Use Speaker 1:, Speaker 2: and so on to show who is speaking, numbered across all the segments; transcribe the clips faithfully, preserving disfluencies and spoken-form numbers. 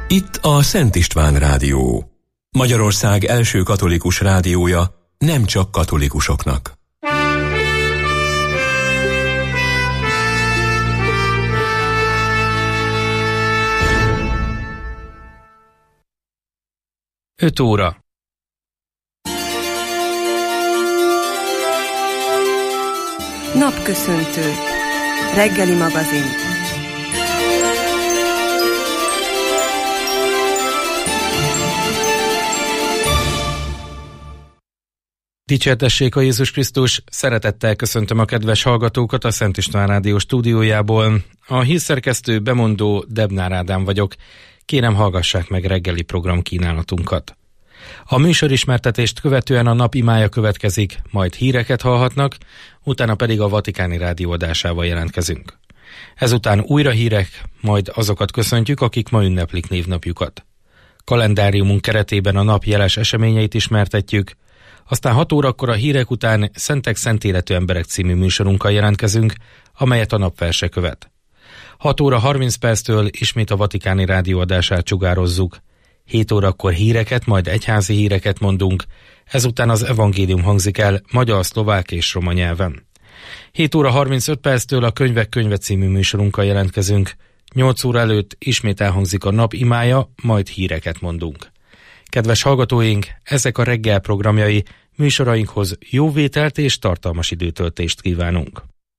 Speaker 1: Itt a Szent István Rádió. Magyarország első katolikus rádiója, nem csak katolikusoknak.
Speaker 2: öt óra.
Speaker 3: Napköszöntő. Reggeli magazin.
Speaker 2: Dicsértessék a Jézus Krisztus, szeretettel köszöntöm a kedves hallgatókat a Szent István Rádió stúdiójából. A hírszerkesztő bemondó Debnár Ádám vagyok. Kérem, hallgassák meg reggeli program kínálatunkat. A műsorismertetést követően a nap imája következik, majd híreket hallhatnak, utána pedig a Vatikáni Rádió adásával jelentkezünk. Ezután újra hírek, majd azokat köszöntjük, akik ma ünneplik névnapjukat. Kalendáriumunk keretében a nap jeles eseményeit ismertetjük, aztán hat órakor a hírek után Szentek Szent Életű Emberek című műsorunkkal jelentkezünk, amelyet a napverse követ. hat óra harminc perctől ismét a Vatikáni Rádió adását sugározzuk. hét órakor híreket, majd egyházi híreket mondunk, ezután az evangélium hangzik el magyar, szlovák és roma nyelven. hét óra harmincöt perctől a Könyvek könyve című műsorunkkal jelentkezünk, nyolc óra előtt ismét elhangzik a nap imája, majd híreket mondunk. Kedves hallgatóink, ezek a reggel programjai, műsorainkhoz jó vételt és tartalmas időtöltést kívánunk.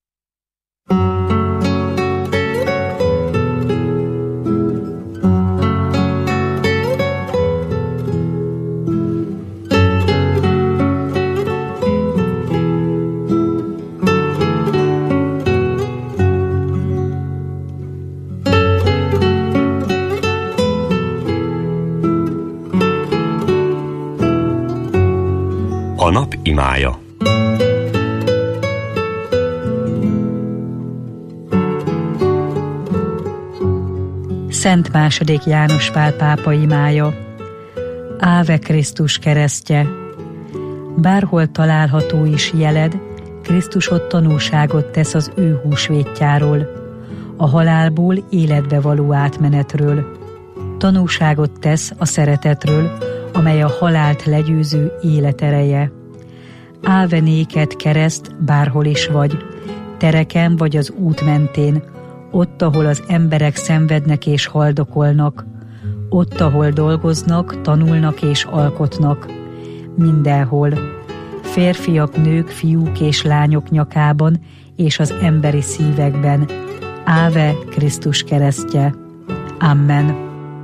Speaker 1: A nap imája.
Speaker 4: Szent második János Pál pápa imája. Áve Krisztus keresztje. Bárhol található is jeled, Krisztus ott tanúságot tesz az ő húsvétjáról, a halálból életbe való átmenetről. Tanúságot tesz a szeretetről, amely a halált legyőző életereje. Áve néked kereszt, bárhol is vagy, tereken vagy az út mentén, ott, ahol az emberek szenvednek és haldokolnak, ott, ahol dolgoznak, tanulnak és alkotnak, mindenhol. Férfiak, nők, fiúk és lányok nyakában és az emberi szívekben. Áve Krisztus keresztje. Amen.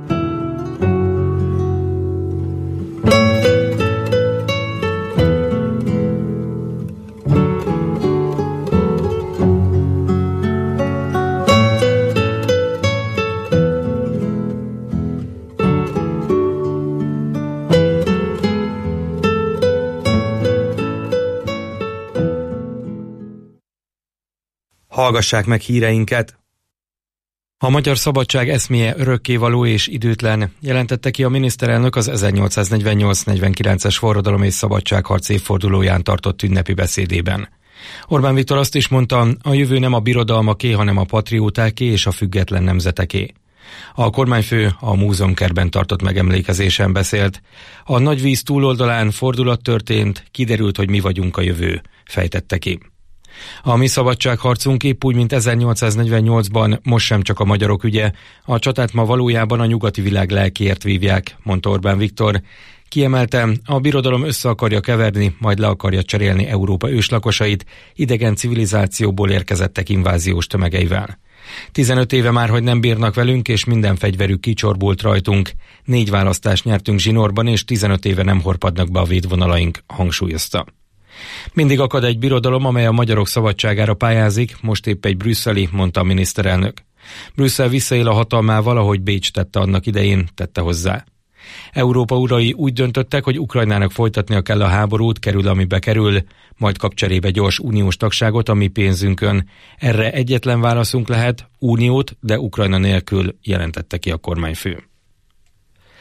Speaker 2: Hallgassák meg híreinket! A magyar szabadság eszméje örökkévaló és időtlen, jelentette ki a miniszterelnök az ezernyolcszáznegyvennyolc negyvenkilences forradalom és szabadságharc évfordulóján tartott ünnepi beszédében. Orbán Viktor azt is mondta, a jövő nem a birodalmaké, hanem a patriótáké és a független nemzeteké. A kormányfő a múzeumkertben tartott megemlékezésen beszélt. A nagy víz túloldalán fordulat történt, kiderült, hogy mi vagyunk a jövő, fejtette ki. A mi szabadságharcunk épp úgy, mint ezernyolcszáznegyvennyolcban most sem csak a magyarok ügye, a csatát ma valójában a nyugati világ lelkéért vívják, mondta Orbán Viktor. Kiemelte, a birodalom össze akarja keverni, majd le akarja cserélni Európa őslakosait, idegen civilizációból érkezettek inváziós tömegeivel. tizenöt éve már, hogy nem bírnak velünk, és minden fegyverük kicsorbult rajtunk. Négy választást nyertünk zsinórban, és tizenöt éve nem horpadnak be a védvonalaink, hangsúlyozta. Mindig akad egy birodalom, amely a magyarok szabadságára pályázik, most épp egy brüsszeli, mondta a miniszterelnök. Brüsszel visszaél a hatalmával, ahogy Bécs tette annak idején, tette hozzá. Európa urai úgy döntöttek, hogy Ukrajnának folytatnia kell a háborút, kerül amibe kerül, majd kap cserébe gyors uniós tagságot a mi pénzünkön. Erre egyetlen válaszunk lehet, uniót, de Ukrajna nélkül, jelentette ki a kormányfő.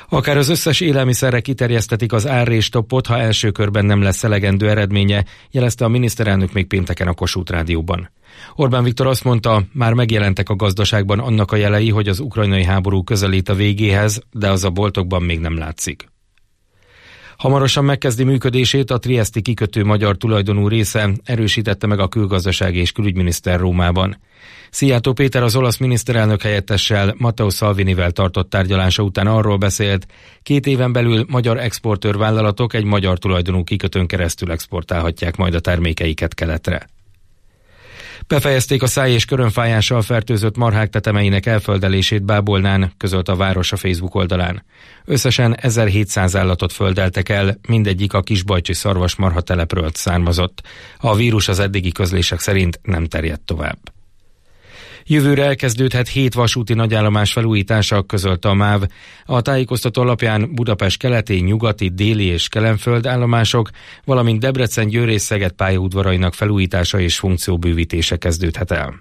Speaker 2: Akár az összes élelmiszerre kiterjesztetik az árrésstoppot, ha első körben nem lesz elegendő eredménye, jelezte a miniszterelnök még pénteken a Kossuth Rádióban. Orbán Viktor azt mondta, már megjelentek a gazdaságban annak a jelei, hogy az ukrajnai háború közelít a végéhez, de az a boltokban még nem látszik. Hamarosan megkezdi működését a trieszti kikötő magyar tulajdonú része, erősítette meg a külgazdasági és külügyminiszter Rómában. Szijjártó Péter az olasz miniszterelnök helyettessel, Matteo Salvinivel tartott tárgyalása után arról beszélt, két éven belül magyar exportőrvállalatok egy magyar tulajdonú kikötőn keresztül exportálhatják majd a termékeiket keletre. Befejezték a száj- és körönfájással fertőzött marhák tetemeinek elföldelését Bábolnán, közölt a város a Facebook oldalán. Összesen ezerhétszáz állatot földeltek el, mindegyik a Kisbajcsi szarvasmarha telepről származott. A vírus az eddigi közlések szerint nem terjedt tovább. Jövőre elkezdődhet hét vasúti nagyállomás felújítása, közölte a MÁV. A tájékoztató alapján Budapest keleti, nyugati, déli és Kelenföld állomások, valamint Debrecen, Győr és Szeged pályaudvarainak felújítása és funkcióbővítése kezdődhet el.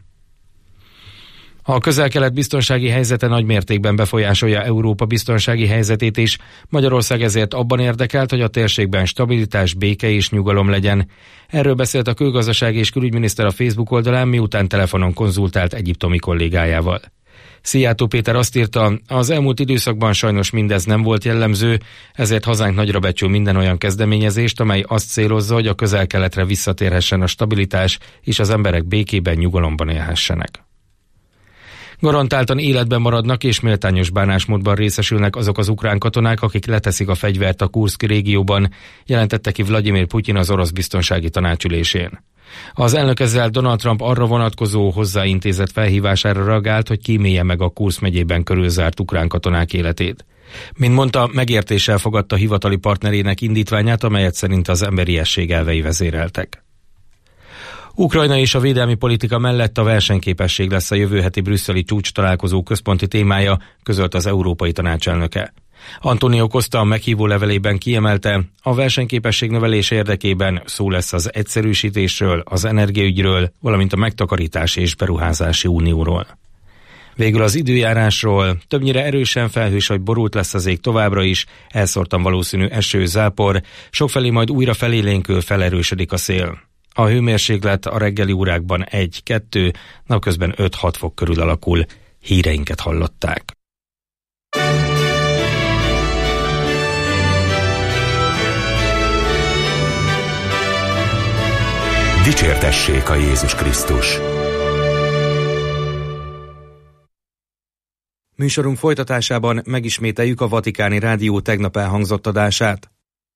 Speaker 2: A közel-kelet biztonsági helyzete nagy mértékben befolyásolja Európa biztonsági helyzetét is, Magyarország ezért abban érdekelt, hogy a térségben stabilitás, béke és nyugalom legyen. Erről beszélt a külgazdasági és külügyminiszter a Facebook oldalán, miután telefonon konzultált egyiptomi kollégájával. Szijjártó Péter azt írta, az elmúlt időszakban sajnos mindez nem volt jellemző, ezért hazánk nagyra becsül minden olyan kezdeményezést, amely azt célozza, hogy a közel-keletre visszatérhessen a stabilitás, és az emberek békében, nyugalomban élhessenek. Garantáltan életben maradnak és méltányos bánásmódban részesülnek azok az ukrán katonák, akik leteszik a fegyvert a Kurszk régióban, jelentette ki Vladimir Putyin az orosz biztonsági tanácsülésén. Az elnök ezzel Donald Trump arra vonatkozó hozzáintézett felhívására reagált, hogy kímélje meg a Kurszk megyében körülzárt ukrán katonák életét. Mint mondta, megértéssel fogadta hivatali partnerének indítványát, amelyet szerint az emberiesség elvei vezéreltek. Ukrajna és a védelmi politika mellett a versenyképesség lesz a jövő heti brüsszeli csúcs találkozó központi témája, közölt az Európai Tanács elnöke. Antonio Costa a meghívó levelében kiemelte, a versenyképesség növelése érdekében szó lesz az egyszerűsítésről, az energiaügyről, valamint a megtakarítás és beruházási unióról. Végül az időjárásról, többnyire erősen felhős vagy borult lesz az ég továbbra is, elszórtan valószínű eső, zápor, sokfelé majd újra felélénkül, felerősödik a szél. A hőmérséklet a reggeli órákban egy-kettő, napközben öt-hat fok körül alakul. Híreinket hallották.
Speaker 1: Dicsértessék a Jézus Krisztus!
Speaker 2: Műsorunk folytatásában megismételjük a Vatikáni Rádió tegnap elhangzott adását.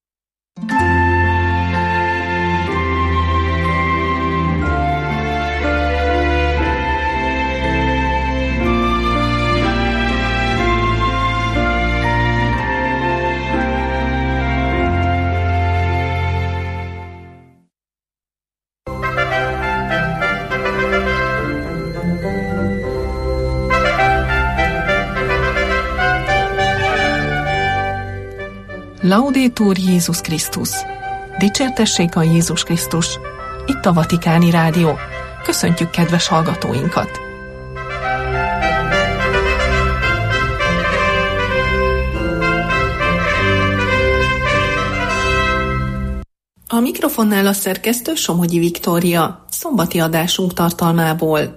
Speaker 5: Laudetur Jézus Krisztus! Dicsértessék a Jézus Krisztus! Itt a Vatikáni Rádió. Köszöntjük kedves hallgatóinkat! A mikrofonnál a szerkesztő Somogyi Viktória, szombati adásunk tartalmából.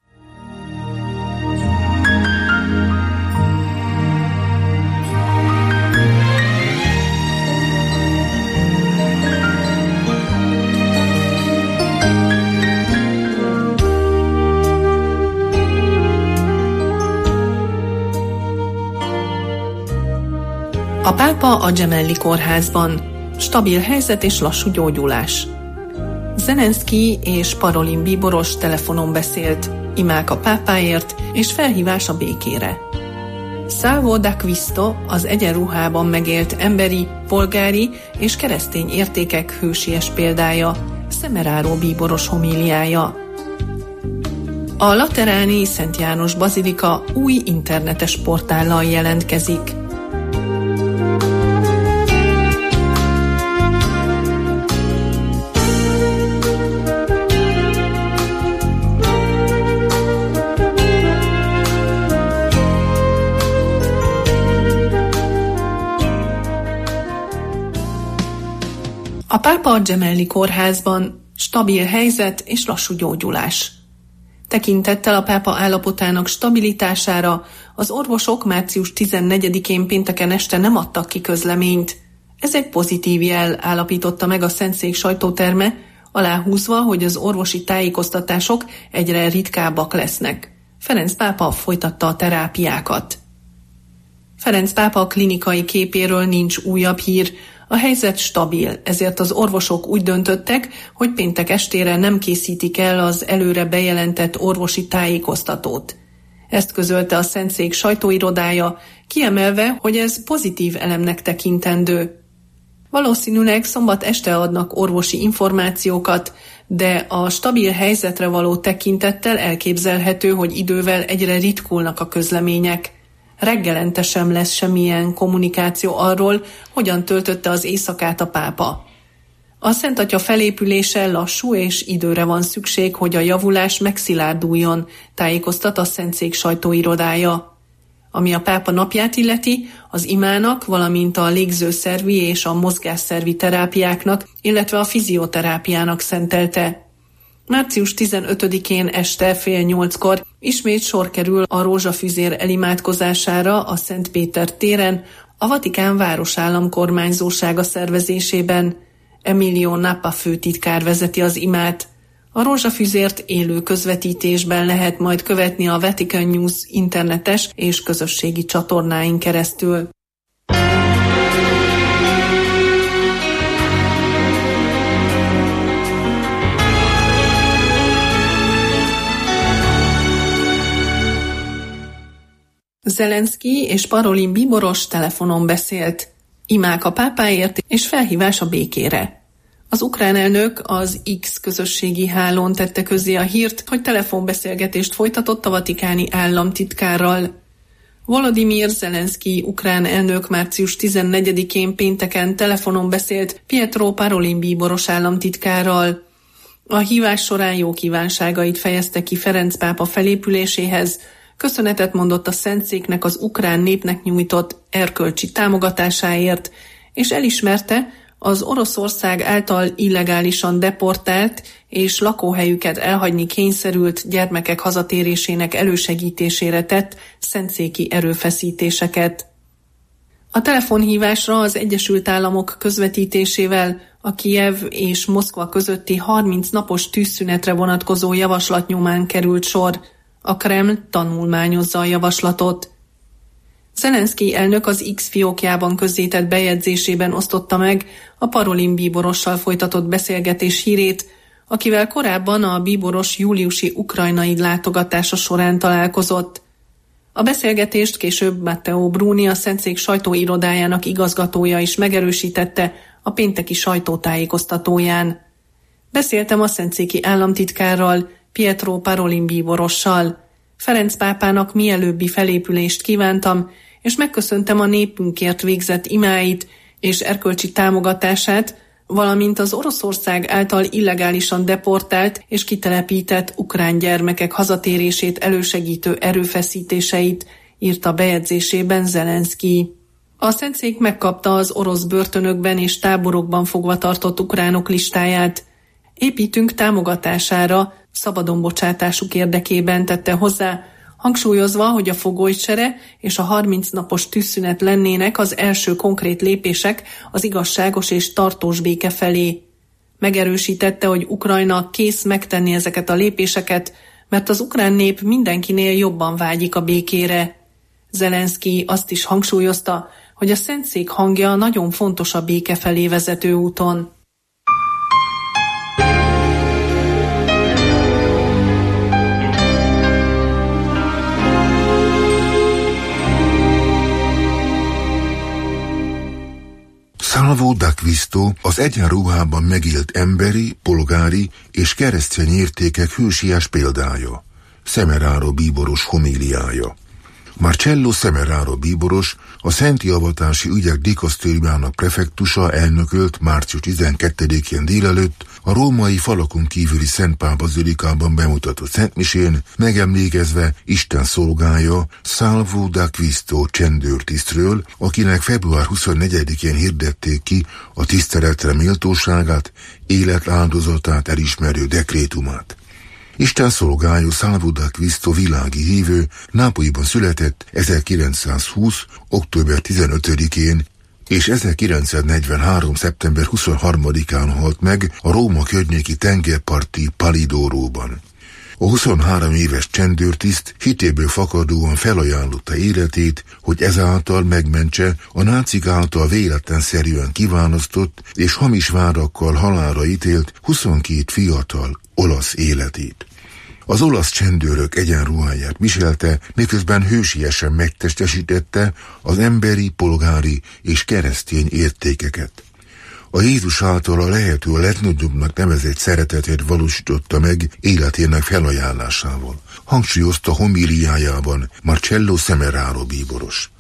Speaker 5: A pápa a Gemelli kórházban. Stabil helyzet és lassú gyógyulás. Zelenszky és Parolin bíboros telefonon beszélt, imák a pápáért és felhívás a békére. Salvo d'Acquisto az egyenruhában megélt emberi, polgári és keresztény értékek hősies példája, Szemeráró bíboros homíliája. A Lateráni Szent János Bazilika új internetes portállal jelentkezik. A pápa a Gemelli kórházban, stabil helyzet és lassú gyógyulás. Tekintettel a pápa állapotának stabilitására az orvosok március tizennegyedikén pénteken este nem adtak ki közleményt. Ez egy pozitív jel, állapította meg a Szentszék sajtóterme, aláhúzva, hogy az orvosi tájékoztatások egyre ritkábbak lesznek. Ferenc pápa folytatta a terápiákat. Ferenc pápa klinikai képéről nincs újabb hír, a helyzet stabil, ezért az orvosok úgy döntöttek, hogy péntek estére nem készítik el az előre bejelentett orvosi tájékoztatót. Ezt közölte a Szentszék sajtóirodája, kiemelve, hogy ez pozitív elemnek tekintendő. Valószínűleg szombat este adnak orvosi információkat, de a stabil helyzetre való tekintettel elképzelhető, hogy idővel egyre ritkulnak a közlemények. Reggelente sem lesz semmilyen kommunikáció arról, hogyan töltötte az éjszakát a pápa. A Szent Atya felépülése lassú és időre van szükség, hogy a javulás megszilárduljon, tájékoztat a Szentszék sajtóirodája. Ami a pápa napját illeti, az imának, valamint a légzőszervi és a mozgásszervi terápiáknak, illetve a fizioterápiának szentelte. március tizenötödikén este fél nyolckor ismét sor kerül a rózsafüzér elimádkozására a Szent Péter téren, a Vatikán városállam kormányzósága szervezésében. Emilio Nappa főtitkár vezeti az imát. A rózsafüzért élő közvetítésben lehet majd követni a Vatican News internetes és közösségi csatornáin keresztül. Zelenszky és Parolin bíboros telefonon beszélt. Imák a pápáért és felhívás a békére. Az ukrán elnök az X közösségi hálón tette közzé a hírt, hogy telefonbeszélgetést folytatott a vatikáni államtitkárral. Volodymyr Zelenszky ukrán elnök március tizennegyedikén pénteken telefonon beszélt Pietro Parolin bíboros államtitkárral. A hívás során jó kívánságait fejezte ki Ferenc pápa felépüléséhez, köszönetet mondott a Szentszéknek az ukrán népnek nyújtott erkölcsi támogatásáért, és elismerte, az Oroszország által illegálisan deportált és lakóhelyüket elhagyni kényszerült gyermekek hazatérésének elősegítésére tett szentszéki erőfeszítéseket. A telefonhívásra az Egyesült Államok közvetítésével a Kijev és Moszkva közötti harminc napos tűzszünetre vonatkozó javaslat nyomán került sor. A Kreml tanulmányozza a javaslatot. Zelenszky elnök az X fiókjában közzétett bejegyzésében osztotta meg a Parolin bíborossal folytatott beszélgetés hírét, akivel korábban a bíboros júliusi ukrajnai látogatása során találkozott. A beszélgetést később Matteo Bruni, a Szentszék sajtóirodájának igazgatója is megerősítette a pénteki sajtótájékoztatóján. Beszéltem a szentszéki államtitkárral, Pietro Parolin bíborossal. Ferenc pápának mielőbbi felépülést kívántam, és megköszöntem a népünkért végzett imáit és erkölcsi támogatását, valamint az Oroszország által illegálisan deportált és kitelepített ukrán gyermekek hazatérését elősegítő erőfeszítéseit, írta bejegyzésében Zelenszky. A Szentszék megkapta az orosz börtönökben és táborokban fogva tartott ukránok listáját. Építünk támogatására, szabadon bocsátásuk érdekében, tette hozzá, hangsúlyozva, hogy a fogolycsere és a harminc napos tűzszünet lennének az első konkrét lépések az igazságos és tartós béke felé. Megerősítette, hogy Ukrajna kész megtenni ezeket a lépéseket, mert az ukrán nép mindenkinél jobban vágyik a békére. Zelenszky azt is hangsúlyozta, hogy a Szentszék hangja nagyon fontos a béke felé vezető úton.
Speaker 6: Salvo d'Acquisto az egyenruhában megélt emberi, polgári és keresztény értékek hősies példája. Semeraro bíboros homíliája. Marcello Semeraro bíboros, a Szenti Avatási Ügyek Dikasztériumának prefektusa elnökölt március tizenkettedikén délelőtt a római falakon kívüli Szent Pál bazilikában bemutatott szentmisén, megemlékezve Isten szolgája Salvo d'Acquisto csendőrtisztről, akinek február huszonnegyedikén hirdették ki a tiszteletre méltóságát, életáldozatát elismerő dekrétumát. Isten szolgája Salvo d'Acquisto világi hívő Nápolyban született ezerkilencszázhúsz. október tizenötödikén, és ezerkilencszáznegyvenhárom. szeptember huszonharmadikán halt meg a Róma környéki tengerparti Palidóróban. A huszonhárom éves csendőrtiszt hitéből fakadóan felajánlotta életét, hogy ezáltal megmentse a nácik által véletlenszerűen kiválasztott és hamis vádakkal halálra ítélt huszonkét fiatal olasz életét. Az olasz csendőrök egyenruháját viselte, miközben hősiesen megtestesítette az emberi, polgári és keresztény értékeket. A Jézus által a lehető legnagyobbnak nevezett szeretetét valósította meg életének felajánlásával, hangsúlyozta homíliájában Marcello Semeraro bíboros.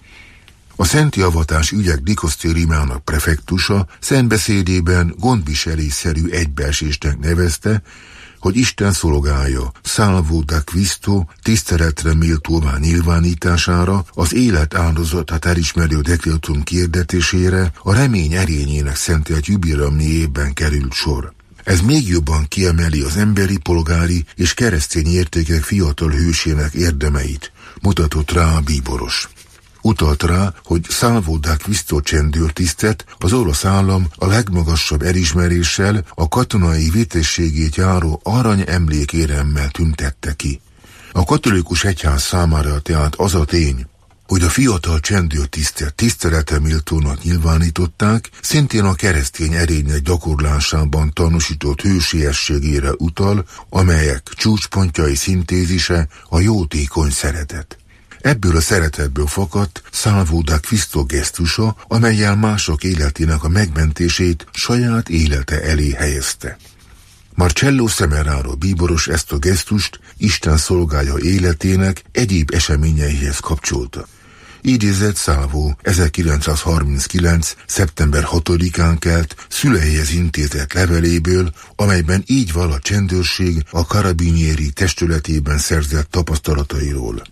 Speaker 6: A szenti avatás ügyek dikosztériumának prefektusa szentbeszédében gondviselésszerű egybeesésnek nevezte, hogy Isten szolgája Salvo d'Acquisto tiszteletre méltóvá nyilvánítására, az élet áldozatát elismerő dekrétum kiirdetésére a remény erényének szentelt jubileumjében került sor. Ez még jobban kiemeli az emberi, polgári és keresztény értékek fiatal hősének érdemeit, mutatott rá a bíboros. Utalt rá, hogy Salvo d'Acquisto csendőrtisztet az olasz állam a legmagasabb elismeréssel, a katonai vitességét járó arany emlékéremmel tüntette ki. A katolikus egyház számára tehát az a tény, hogy a fiatal csendőrtisztet tiszteleteméltónak nyilvánították, szintén a keresztény erények gyakorlásában tanúsított hősiességére utal, amelyek csúcspontjai szintézise a jótékony szeretet. Ebből a szeretetből fakadt Salvo d'Acquisto gesztusa, amellyel mások életének a megmentését saját élete elé helyezte. Marcello Semeraro bíboros ezt a gesztust Isten szolgája életének egyéb eseményeihez kapcsolta. Idézett Salvo ezerkilencszázharminckilenc. szeptember hatodikán kelt szüleihez intézett leveléből, amelyben így val a csendőrség a Carabinieri testületében szerzett tapasztalatairól.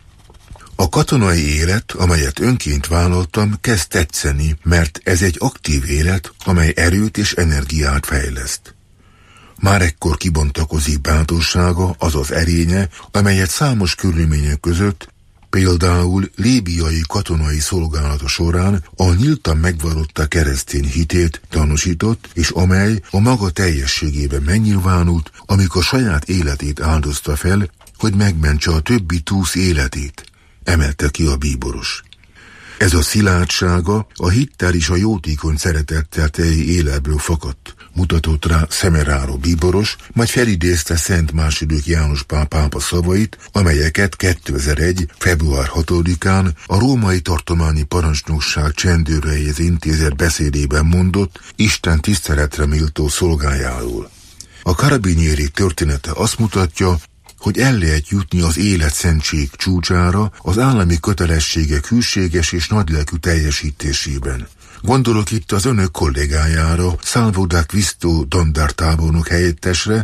Speaker 6: A katonai élet, amelyet önként vállaltam, kezd tetszeni, mert ez egy aktív élet, amely erőt és energiát fejleszt. Már ekkor kibontakozik bátorsága, azaz erénye, amelyet számos körülmények között, például líbiai katonai szolgálata során a nyíltan megvallotta keresztény hitét tanúsított, és amely a maga teljességében megnyilvánult, amikor saját életét áldozta fel, hogy megmentse a többi túsz életét, emelte ki a bíboros. Ez a szilárdsága a hittel és a jótékony szeretettel teli életből fakadt, mutatott rá Semeraro bíboros, majd felidézte Szent második János Pál pápa szavait, amelyeket kétezer-egy. február hatodikán a római tartományi parancsnokság csendőreihez intézett beszédében mondott Isten tiszteletre méltó szolgájáról. A Carabinieri története azt mutatja, hogy el lehet jutni az életszentség csúcsára az állami kötelességek hűséges és nagylelkű teljesítésében. Gondolok itt az önök kollégájára, Salvo d'Acquisto dandártábornok helyettesre,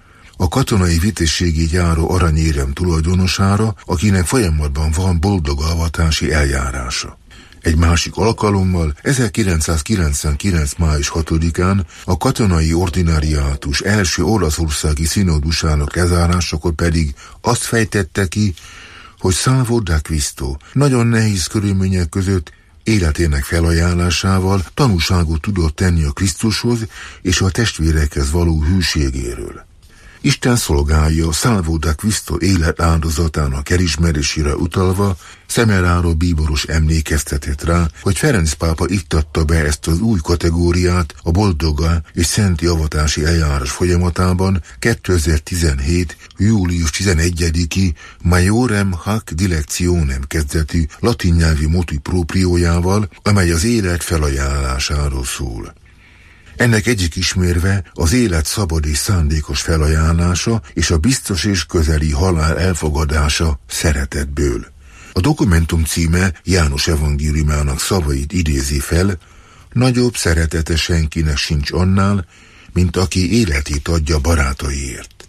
Speaker 6: a katonai vitességét járó aranyérem tulajdonosára, akinek folyamatban van boldog avatási eljárása. Egy másik alkalommal ezerkilencszázkilencvenkilenc. május hatodikán a katonai ordinariátus első olaszországi szinodusának lezárásakor pedig azt fejtette ki, hogy Salvo d'Acquisto nagyon nehéz körülmények között életének felajánlásával tanúságot tudott tenni a Krisztushoz és a testvérekhez való hűségéről. Isten szolgája Salvo d'Acquisto életáldozatának elismerésére utalva Semeraro bíboros emlékeztetett rá, hogy Ferenc pápa iktatta be ezt az új kategóriát a boldoga és szenti avatási eljárás folyamatában kétezer-tizenhét. július tizenegyediki Maiorem hac dilectionem kezdetű latin nyelvi motu propriójával, amely az élet felajánlásáról szól. Ennek egyik ismérve az élet szabad és szándékos felajánlása és a biztos és közeli halál elfogadása szeretetből. A dokumentum címe János evangéliumának szavait idézi fel: nagyobb szeretete senkinek sincs annál, mint aki életét adja barátaiért.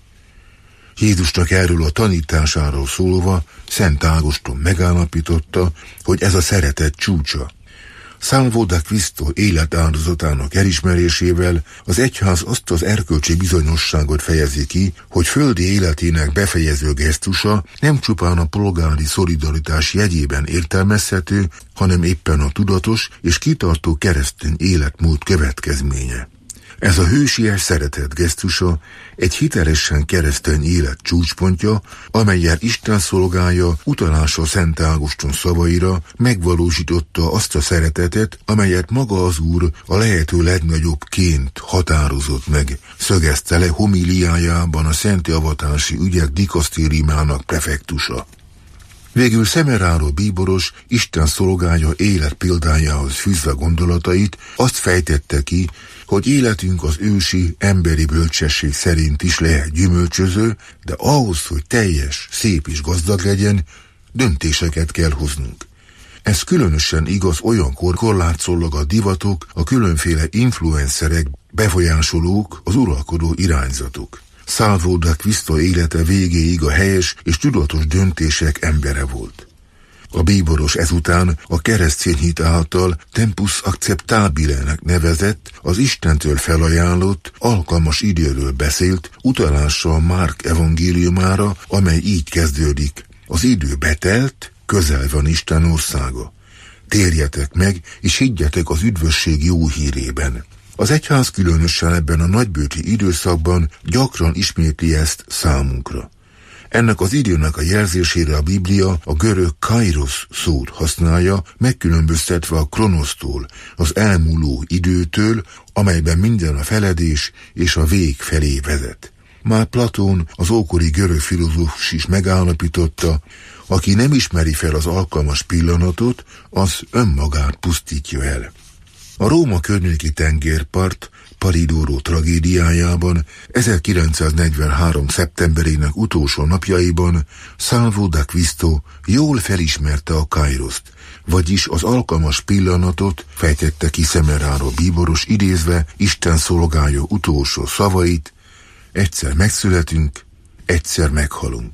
Speaker 6: Jézusnak erről a tanításáról szólva Szent Ágoston megállapította, hogy ez a szeretet csúcsa. Salvo da Cristo életáldozatának elismerésével az egyház azt az erkölcsi bizonyosságot fejezi ki, hogy földi életének befejező gesztusa nem csupán a polgári szolidaritás jegyében értelmezhető, hanem éppen a tudatos és kitartó keresztény életmód következménye. Ez a hősies szeretet gesztusa egy hitelesen keresztény élet csúcspontja, amellyel Isten szolgája utalása Szent Ágoston szavaira megvalósította azt a szeretetet, amelyet maga az Úr a lehető legnagyobbként határozott meg, szögezte le homiliájában a szenti avatási ügyek dikasztériumának prefektusa. Végül Semeraro bíboros Isten szolgája élet példájához fűzve gondolatait azt fejtette ki, hogy életünk az ősi, emberi bölcsesség szerint is lehet gyümölcsöző, de ahhoz, hogy teljes, szép és gazdag legyen, döntéseket kell hoznunk. Ez különösen igaz olyankor, kor látszólag a divatok, a különféle influencerek, befolyásolók, az uralkodó irányzatok. Salvo da Cristo élete végéig a helyes és tudatos döntések embere volt. A bíboros ezután a keresztény hit által tempus acceptabilenek nevezett, az Istentől felajánlott, alkalmas időről beszélt, utalással Márk evangéliumára, amely így kezdődik. Az idő betelt, közel van Isten országa. Térjetek meg, és higgyetek az üdvösség jó hírében. Az egyház különösen ebben a nagybőti időszakban gyakran ismétli ezt számunkra. Ennek az időnek a jelzésére a Biblia a görög kairos szót használja, megkülönböztetve a kronosztól, az elmúló időtől, amelyben minden a feledés és a vég felé vezet. Már Platón, az ókori görög filozófus is megállapította, aki nem ismeri fel az alkalmas pillanatot, az önmagát pusztítja el. A Róma környéki tengerpart Paridoro tragédiájában ezerkilencszáznegyvenhárom. szeptemberének utolsó napjaiban Salvo da Cristo jól felismerte a kairoszt, vagyis az alkalmas pillanatot, fejtette ki Semeraro bíboros idézve Isten szolgája utolsó szavait: egyszer megszületünk, egyszer meghalunk.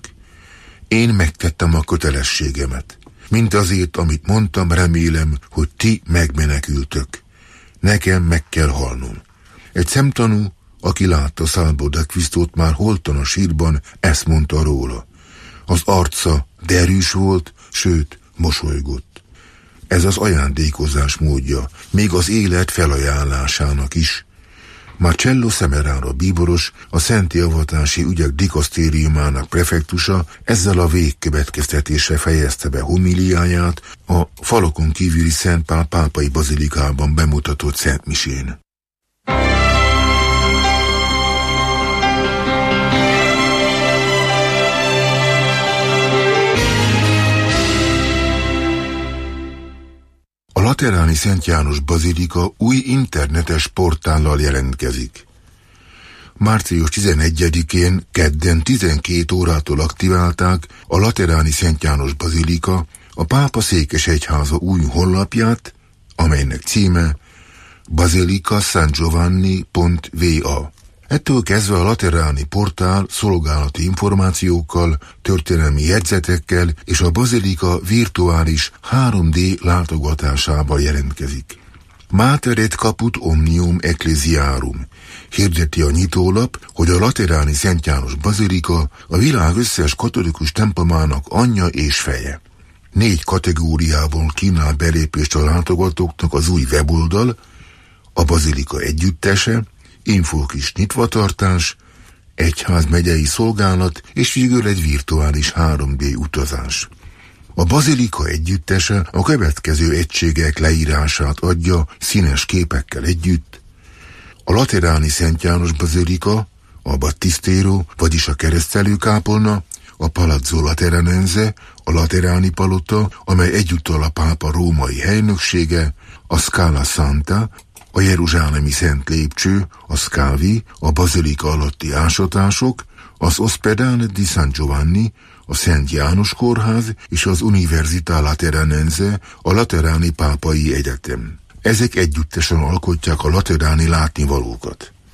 Speaker 6: Én megtettem a kötelességemet. Mint azért, amit mondtam, remélem, hogy ti megmenekültök. Nekem meg kell halnom. Egy szemtanú, aki látta Salvo da Cristót már holtan a sírban, ezt mondta róla. Az arca derűs volt, sőt, mosolygott. Ez az ajándékozás módja, még az élet felajánlásának is. Marcello Semeraro bíboros, a szenti avatási ügyek dikasztériumának prefektusa ezzel a végkövetkeztetésre fejezte be homiliáját a falokon kívüli Szent Pál pápai bazilikában bemutatott szentmisén. A Lateráni Szent János Bazilika új internetes portállal jelentkezik. március tizenegyedikén kedden tizenkét órától aktiválták a Lateráni Szent János Bazilika a Pápa Székesegyháza új honlapját, amelynek címe basilica san giovanni pont va. Ettől kezdve a Lateráni portál szolgálati információkkal, történelmi jegyzetekkel és a bazilika virtuális három dé látogatásával jelentkezik. Mater et caput omnium ecclesiarum hirdeti a nyitólap, hogy a Lateráni Szent János Bazilika a világ összes katolikus templomának anyja és feje. Négy kategóriában kínál belépést a látogatóknak az új weboldal: a bazilika együttese, infók is nyitvatartás, egyházmegyei szolgálat és végül egy virtuális három dé utazás. A bazilika együttese a következő egységek leírását adja színes képekkel együtt: a Lateráni Szent János Bazilika, a Battistero, vagyis a keresztelőkápolna, a Palazzo Lateranense, a Lateráni palota, amely egyúttal a pápa római helynöksége, a Scala Santa, a jeruzsálemi Szent Lépcső, a Scavi, a bazilika alatti ásatások, az Ospedale di San Giovanni, a Szent János Kórház és az Università Lateranense, a Lateráni Pápai Egyetem. Ezek együttesen alkotják a lateráni látnivalókat. A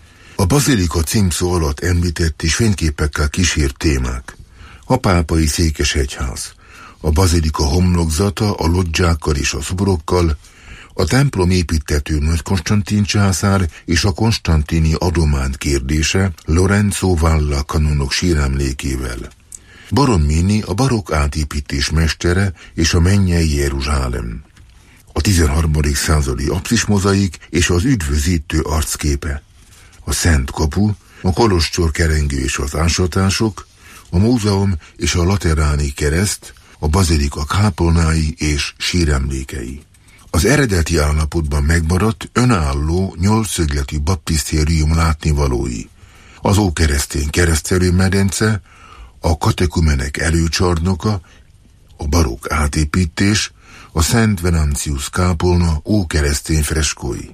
Speaker 6: A bazilika címszó alatt említett és fényképekkel kísért témák. A pápai székesegyház, a bazilika homlokzata a lodzsákkal és a szobrokkal, a templom építtető Nagy Konstantin császár és a konstantini adomány kérdése Lorenzo Valla kanonok síremlékével. Borromini a barokk átépítés mestere és a mennyei Jeruzsálem. A tizenharmadik századi apszis mozaik és az üdvözítő arcképe. A Szent Kapu, a kolostor kerengő és az ásatások, a múzeum és a lateráni kereszt, a bazilika kápolnái és síremlékei. Az eredeti állapotban megmaradt önálló nyolcszögletű baptisztérium látnivalói. Az ókeresztény keresztelőmedence, a katekumenek előcsarnoka, a barokk átépítés, a Szent Venantius kápolna ókeresztény freskói.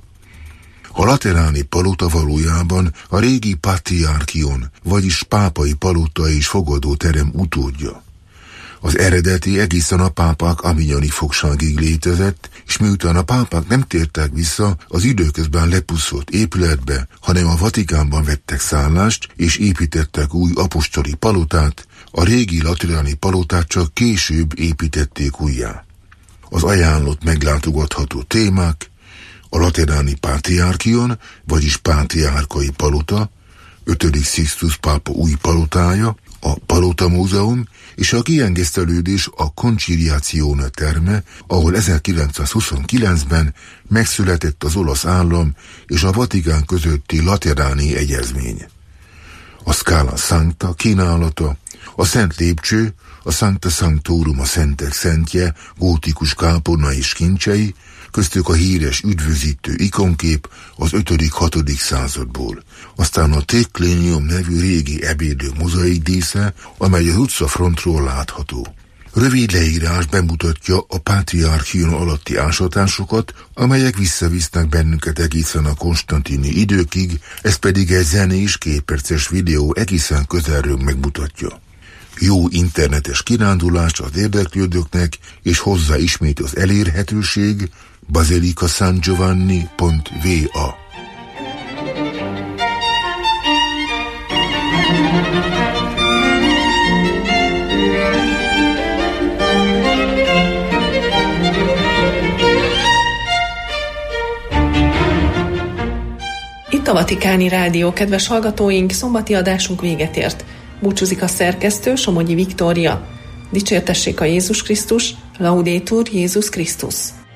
Speaker 6: A lateráni palota valójában a régi patriarchion, vagyis pápai palota és fogadóterem utódja. Az eredeti egészen a pápák avignoni fogságig létezett, és miután a pápák nem tértek vissza az időközben lepusztott épületbe, hanem a Vatikánban vettek szállást, és építettek új apostoli palotát, a régi lateráni palotát csak később építették újjá. Az ajánlott meglátogatható témák: a lateráni patriarchion, vagyis pátriárkai palota, ötödik Sixtus pápa új palotája, a Palota Múzeum és a kiengesztelődés a Conciliazione terme, ahol ezerkilencszázhuszonkilencben megszületett az olasz állam és a Vatikán közötti lateráni egyezmény. A Scala Sancta kínálata, a Szent Lépcső, a Sancta Sanctorum, a Szentek Szentje, gótikus kápolna és kincsei, köztük a híres üdvözítő ikonkép az ötödik-hatodik századból. Aztán a Triclinium nevű régi ebédlő mozaik dísze, amely az utcafrontról látható. Rövid leírás bemutatja a patriarchion alatti ásatásokat, amelyek visszavisznek bennünket egészen a konstantini időkig, ez pedig egy zenés kétperces videó egészen közelről megmutatja. Jó internetes kirándulás az érdeklődőknek, és hozzá ismét az elérhetőség bazilika san giovanni pont va.
Speaker 5: Itt a Vatikáni Rádió, kedves hallgatóink, szombati adásunk véget ért. Búcsúzik a szerkesztő, Somogyi Viktória. Dicsértessék a Jézus Krisztus, Laudetur Jézus Krisztus.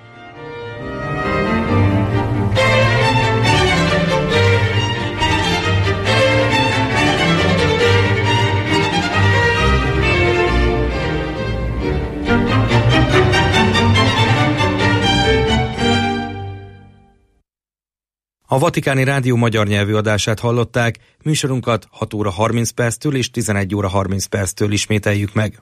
Speaker 2: A Vatikáni Rádió magyar nyelvű adását hallották, műsorunkat hat óra harminc perctől és tizenegy óra harminc perctől ismételjük meg.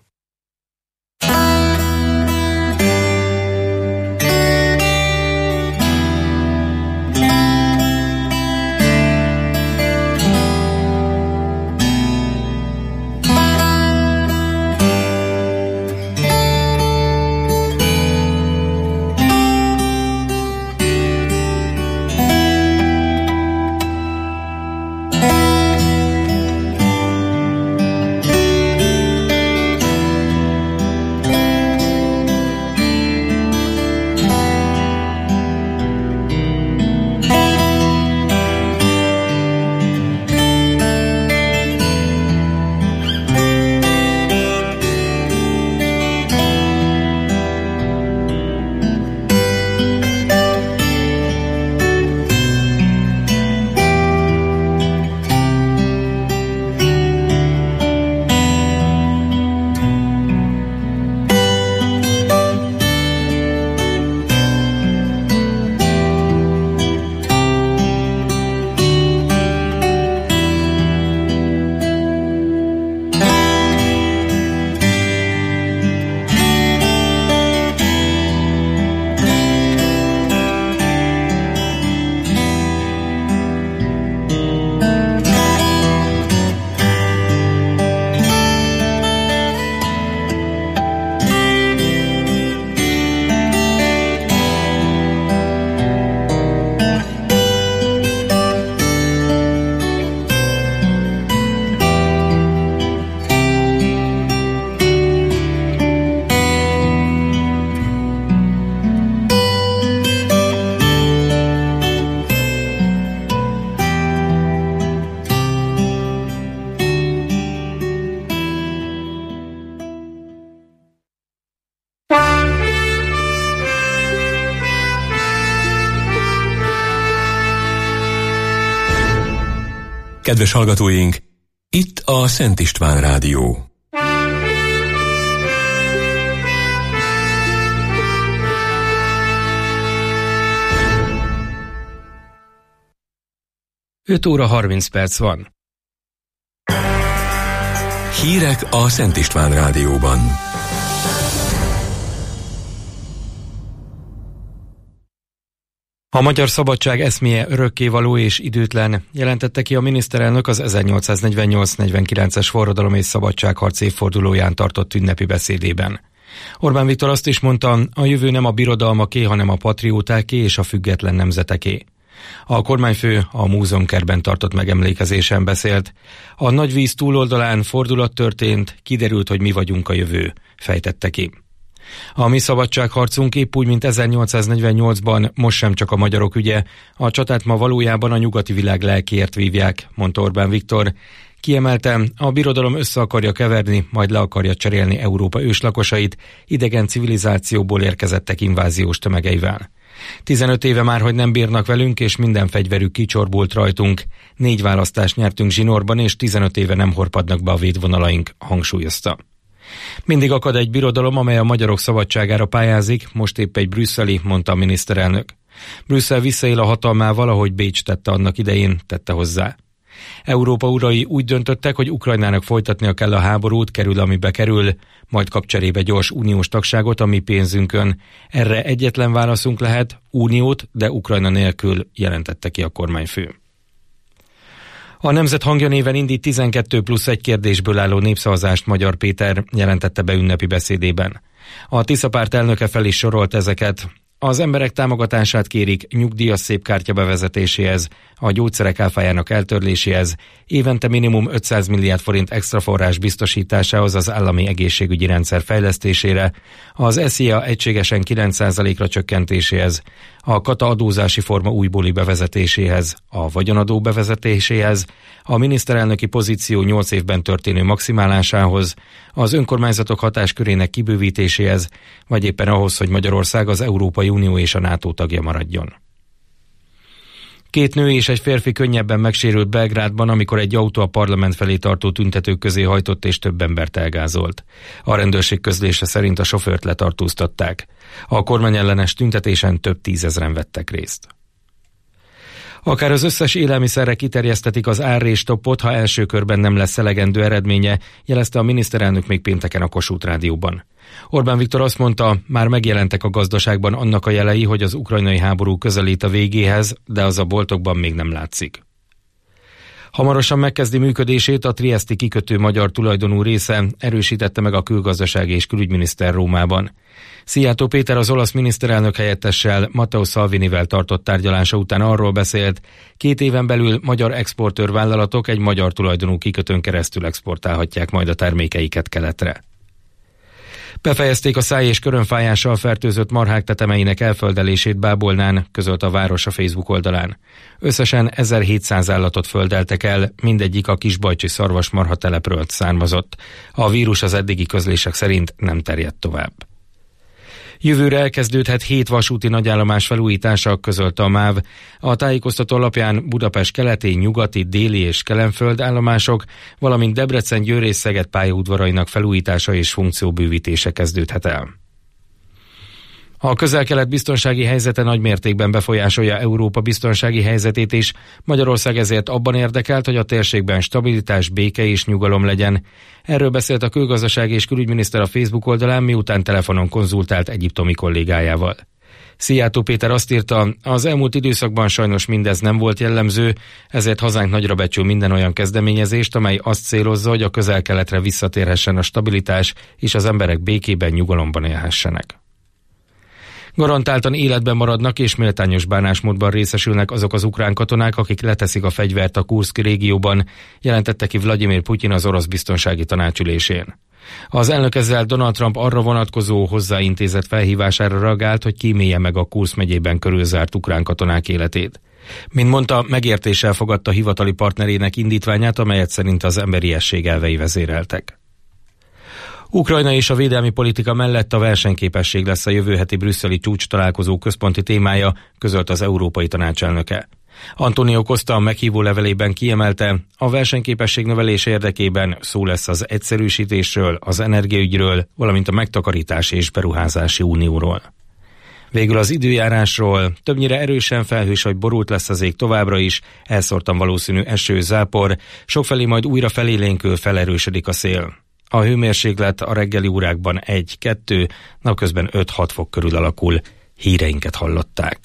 Speaker 1: Kedves hallgatóink, itt a Szent István Rádió.
Speaker 2: öt óra harminc perc van.
Speaker 1: Hírek a Szent István Rádióban.
Speaker 2: A magyar szabadság eszméje örökkévaló és időtlen, jelentette ki a miniszterelnök az ezernyolcszáznegyvennyolc negyvenkilences forradalom és szabadságharc évfordulóján tartott ünnepi beszédében. Orbán Viktor azt is mondta, a jövő nem a birodalmaké, hanem a patriótáké és a független nemzeteké. A kormányfő a múzeumkertben tartott megemlékezésen beszélt. A nagyvíz túloldalán fordulat történt, kiderült, hogy mi vagyunk a jövő, fejtette ki. A mi szabadságharcunk épp úgy, mint ezernyolcszáznegyvennyolcban most sem csak a magyarok ügye, a csatát ma valójában a nyugati világ lelkiért vívják, mondta Orbán Viktor. Kiemeltem, a birodalom össze akarja keverni, majd le akarja cserélni Európa őslakosait, idegen civilizációból érkezettek inváziós tömegeivel. tizenöt éve már, hogy nem bírnak velünk, és minden fegyverük kicsorbult rajtunk. Négy választást nyertünk zsinórban, és tizenöt éve nem horpadnak be a védvonalaink, hangsúlyozta. Mindig akad egy birodalom, amely a magyarok szabadságára pályázik, most épp egy brüsszeli, mondta a miniszterelnök. Brüsszel visszaél a hatalmával, ahogy Bécs tette annak idején, tette hozzá. Európa urai úgy döntöttek, hogy Ukrajnának folytatnia kell a háborút, kerül, amibe kerül, majd kap cserébe gyors uniós tagságot a mi pénzünkön. Erre egyetlen válaszunk lehet, uniót, de Ukrajna nélkül, jelentette ki a kormányfő. A Nemzet hangja néven indít tizenkettő plusz egy kérdésből álló népszavazást Magyar Péter, jelentette be ünnepi beszédében. A Tisza párt elnöke fel is sorolt ezeket. Az emberek támogatását kérik nyugdíjas szépkártya bevezetéséhez, a gyógyszerek áfájának eltörléséhez, évente minimum ötszáz milliárd forint extra forrás biztosításához az állami egészségügyi rendszer fejlesztésére, az es zé á egységesen kilenc százalékra csökkentéséhez, a kata adózási forma újbóli bevezetéséhez, a vagyonadó bevezetéséhez, a miniszterelnöki pozíció nyolc évben történő maximálásához, az önkormányzatok hatáskörének kibővítéséhez, vagy éppen ahhoz, hogy Magyarország az Európai Unió és a NATO tagja maradjon. Két nő és egy férfi könnyebben megsérült Belgrádban, amikor egy autó a parlament felé tartó tüntetők közé hajtott és több embert elgázolt. A rendőrség közlése szerint a sofőrt letartóztatták. A kormányellenes tüntetésen több tízezren vettek részt. Akár az összes élelmiszerre kiterjesztetik az árrés-stoppot, ha első körben nem lesz elegendő eredménye, jelezte a miniszterelnök még pénteken a Kossuth Rádióban. Orbán Viktor azt mondta, már megjelentek a gazdaságban annak a jelei, hogy az ukrajnai háború közelít a végéhez, de az a boltokban még nem látszik. Hamarosan megkezdi működését a trieszti kikötő magyar tulajdonú része, erősítette meg a külgazdasági és külügyminiszter Rómában. Szijjártó Péter az olasz miniszterelnök helyettessel, Matteo Salvinivel tartott tárgyalása után arról beszélt, két éven belül magyar exportőr vállalatok egy magyar tulajdonú kikötőn keresztül exportálhatják majd a termékeiket keletre. Befejezték a száj- és körönfájással fertőzött marhák tetemeinek elföldelését Bábolnán, közölt a város a Facebook oldalán. Összesen ezerhétszáz állatot földeltek el, mindegyik a Kisbajcsi szarvasmarha telepről származott. A vírus az eddigi közlések szerint nem terjedt tovább. Jövőre elkezdődhet hét vasúti nagyállomás felújítása, közölte a MÁV. A tájékoztató alapján Budapest keleti, nyugati, déli és Kelenföld állomások, valamint Debrecen, Győr és Szeged pályaudvarainak felújítása és funkcióbővítése kezdődhet el. A közel-kelet biztonsági helyzete nagy mértékben befolyásolja Európa biztonsági helyzetét is, Magyarország ezért abban érdekelt, hogy a térségben stabilitás, béke és nyugalom legyen. Erről beszélt a külgazdasági és külügyminiszter a Facebook oldalán, miután telefonon konzultált egyiptomi kollégájával. Szijjártó Péter azt írta, az elmúlt időszakban sajnos mindez nem volt jellemző, ezért hazánk nagyra becsül minden olyan kezdeményezést, amely azt célozza, hogy a közel-keletre visszatérhessen a stabilitás, és az emberek békében, nyugalomban élhessenek. Garantáltan életben maradnak és méltányos bánásmódban részesülnek azok az ukrán katonák, akik leteszik a fegyvert a Kurszki régióban, jelentette ki Vladimir Putyin az orosz biztonsági tanácsülésén. Az elnök ezzel Donald Trump arra vonatkozó hozzáintézett felhívására reagált, hogy kímélje meg a Kurszk megyében körülzárt ukrán katonák életét. Mint mondta, megértéssel fogadta hivatali partnerének indítványát, amelyet szerint az emberiesség elvei vezéreltek. Ukrajna és a védelmi politika mellett a versenyképesség lesz a jövő heti brüsszeli csúcs találkozó központi témája, közölt az Európai Tanács elnöke. Antonio Costa meghívó levelében kiemelte, a versenyképesség növelés érdekében szó lesz az egyszerűsítésről, az energiaügyről, valamint a megtakarítás és beruházási unióról. Végül az időjárásról: többnyire erősen felhős vagy borult lesz az ég továbbra is, elszórtan valószínű eső, zápor, sokfelé majd újra felélénkül, felerősödik a szél. A hőmérséklet a reggeli órákban egy-kettő, napközben öt-hat fok körül alakul. Híreinket hallották.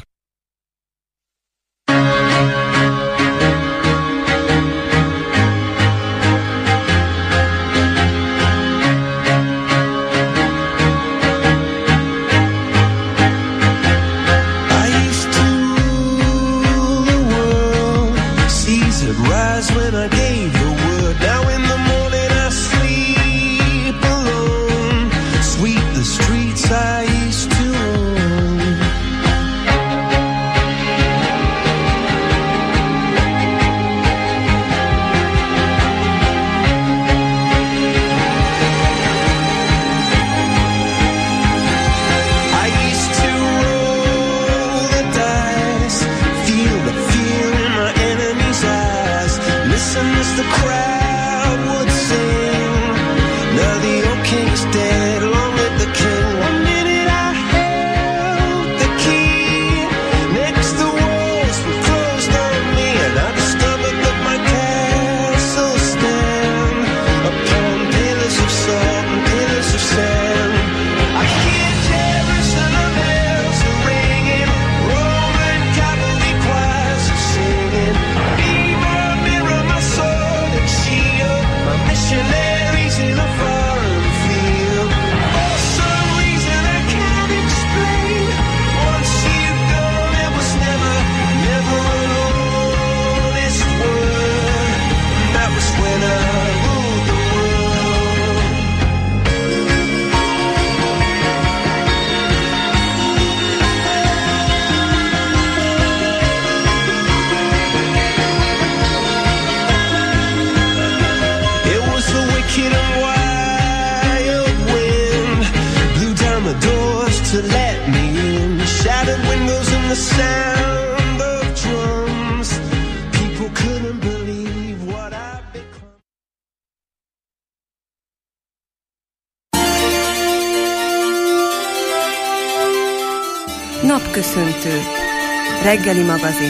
Speaker 3: Napköszöntő. Reggeli magazin.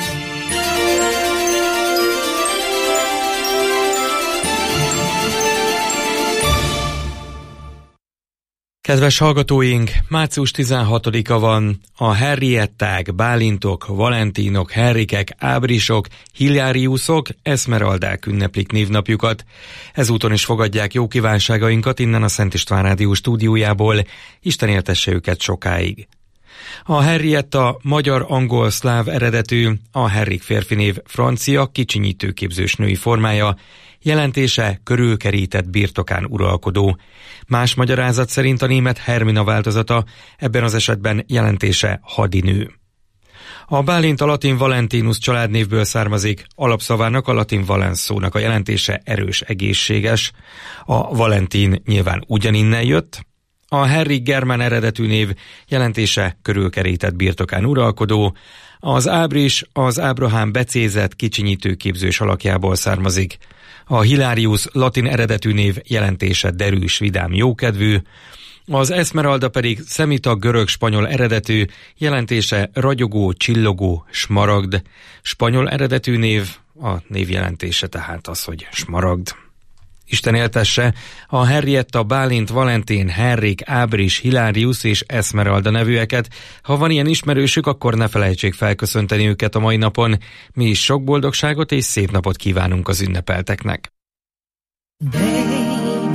Speaker 2: Kedves hallgatóink, március tizenhatodika van, a Henrietták, Bálintok, Valentinok, Henrikek, Ábrisok, Hilariusok, Eszmeraldák ünneplik névnapjukat. Ezúton is fogadják jó kívánságainkat innen a Szent István Rádió stúdiójából. Isten éltesse őket sokáig. A Henrietta magyar-angol-szláv eredetű, a Henrik férfinév francia, kicsinyítőképzős női formája, jelentése körülkerített birtokán uralkodó. Más magyarázat szerint a német Hermina változata, ebben az esetben jelentése hadinő. A Bálint a latin Valentinus családnévből származik, alapszavának a latin valens szónak a jelentése erős, egészséges. A Valentin nyilván ugyaninnen jött. A Henrik germán eredetű név, jelentése körülkerített birtokán uralkodó. Az Ábris az Ábrahám becézett, kicsinyítőképzős alakjából származik. A Hilarius latin eredetű név, jelentése derűs, vidám, jókedvű. Az Esmeralda pedig szemita görög-spanyol eredetű, jelentése ragyogó, csillogó, smaragd. Spanyol eredetű név, a név jelentése tehát az, hogy smaragd. Isten éltesse, a Henrietta, Bálint, Valentin, Henrik, Ábris, Hilarius és Esmeralda nevűeket. Ha van ilyen ismerősük, akkor ne felejtsék felköszönteni őket a mai napon. Mi is sok boldogságot és szép napot kívánunk az ünnepelteknek.
Speaker 7: Baby,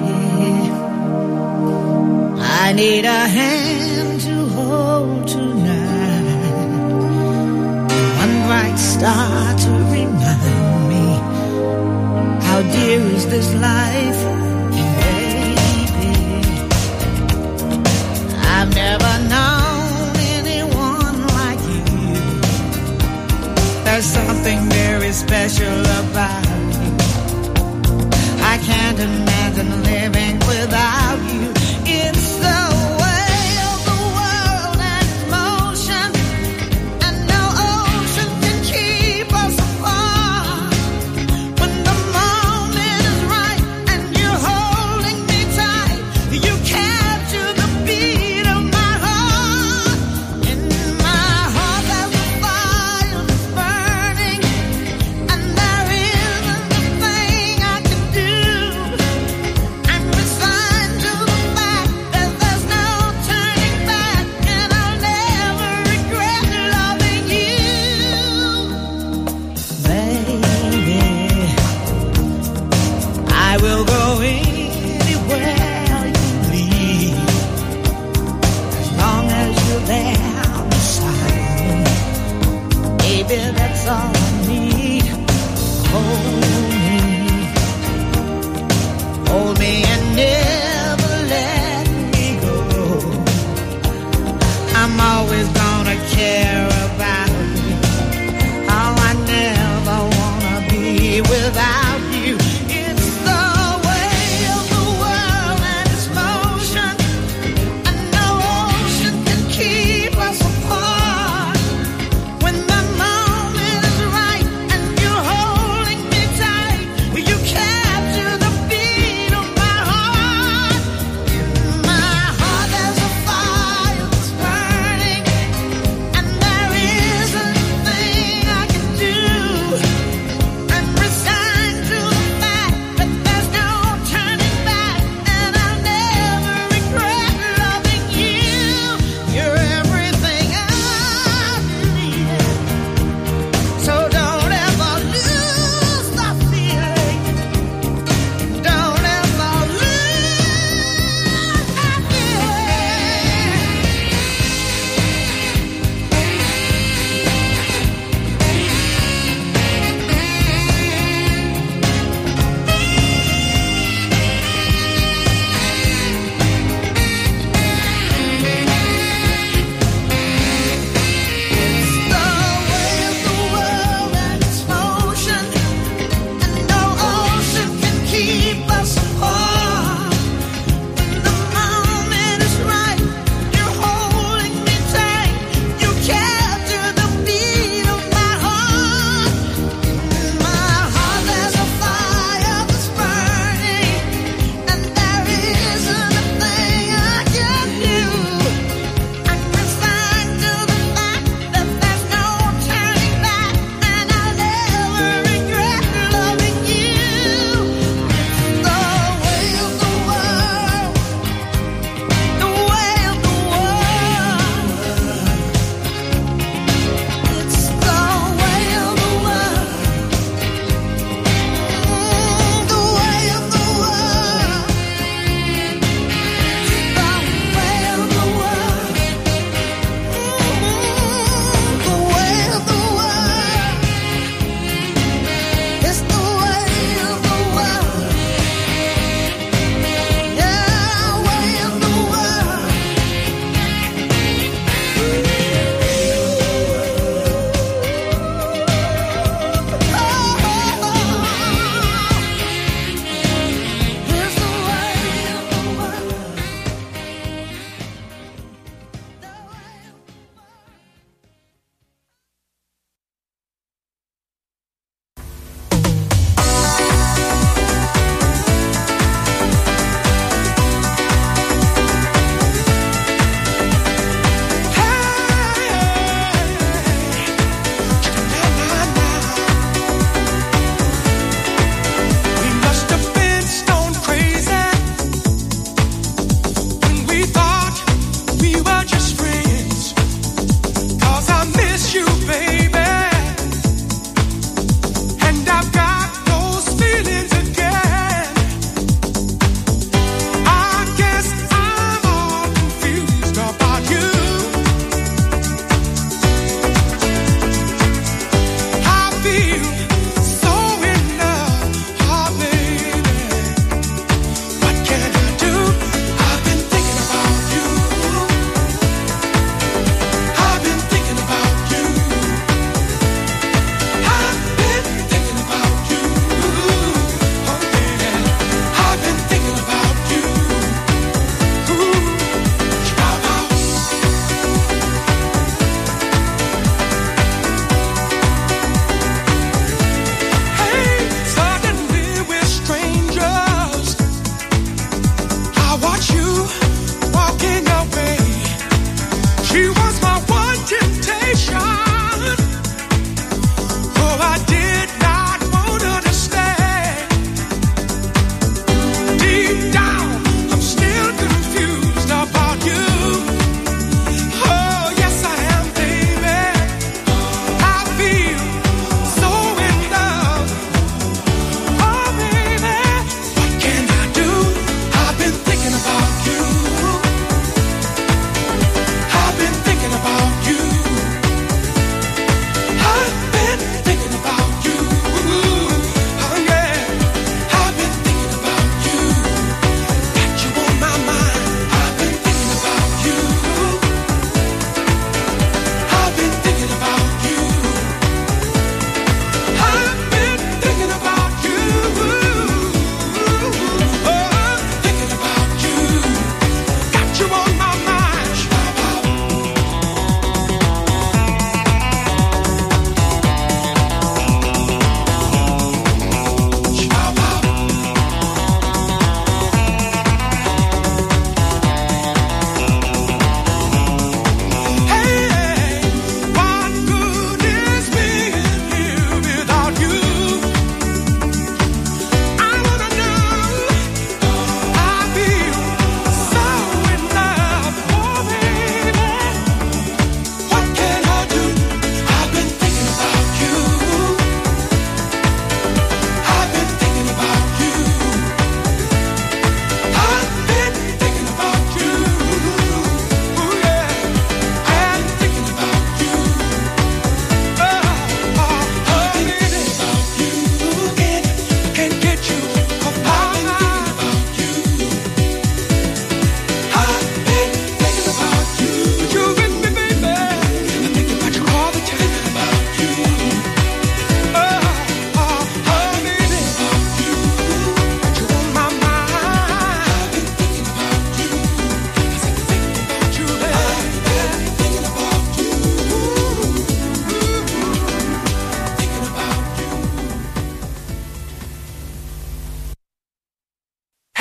Speaker 7: I need a hand to hold tonight, one bright star to remind me how dear is this life, baby. I've never known anyone like you. There's something very special about you. I can't imagine living without you. It's the way of the world and motion, and no ocean can keep I'm always gonna care about you. Oh, I never wanna be without you. It's the way of the world and its motion, and no ocean can keep us apart. When the moment is right and you're holding me tight, will you capture the beat of my heart? In my heart there's a fire that's burning, and there